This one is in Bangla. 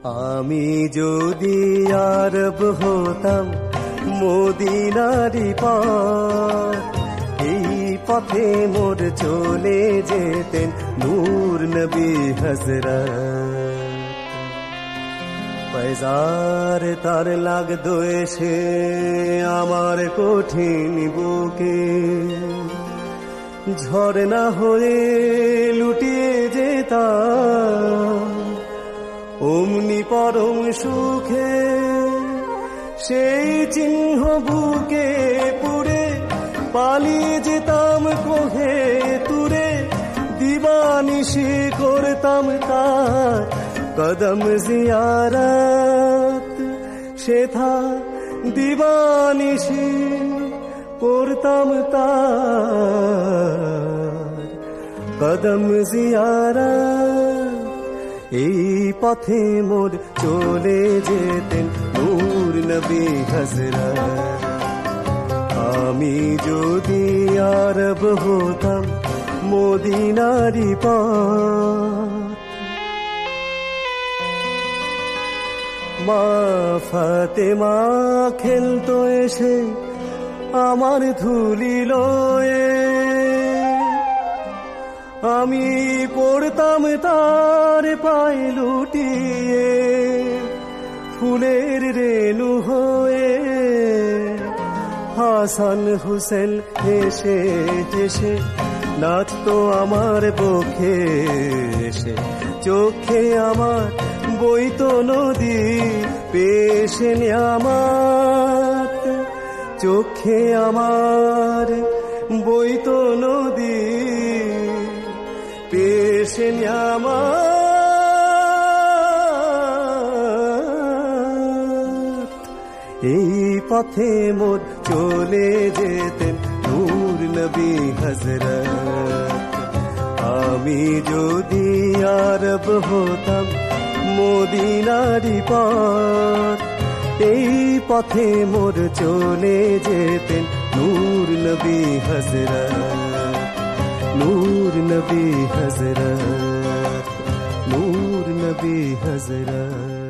আমি যদি আরব হতাম মদিনারি পথ, এই পথে মোর চলে যেতেন নূর নবী হযরত। পয়জার তার লাগতো এসে আমার কঠিন বুকে, ঝরনা হয়ে লুটিয়ে যেতাম অমনি পরম সুখে। সেই চিহ্ন বুকে পুরে পালিয়ে যেতাম কোহে তুরে, দিবানিশি করতাম তার কদম জিয়ারত। সেথা দিবানিশি করতাম তার কদম জিয়ারত। এই পথে মোর চলে যেতেন নূর নবী হযরত। আমি যদি আরব হতাম মদিনারি পথ। মা ফাতেমা খেলতো এসে আমার ধুলি লয়ে, আমি পড়তাম তার পায়ে লুটিয়ে ফুলের রেণু হয়ে। হাসান হুসেন হেসে হেসে নাচতো আমার বুকে এসে, চোখে আমার বইতো নদী পেশে নিয়ামত। চোখে আমার বইতো নদী পেশে নিয়ামত। এই পথে মোর চলে যেতেন নূর নবী হযরত। আমি যদি আরব হতাম মদিনারি পথ, এই পথে মোর চলে যেতেন নূর নবী হযরত। নূর নবী হযরত, নূর নবী হযরত।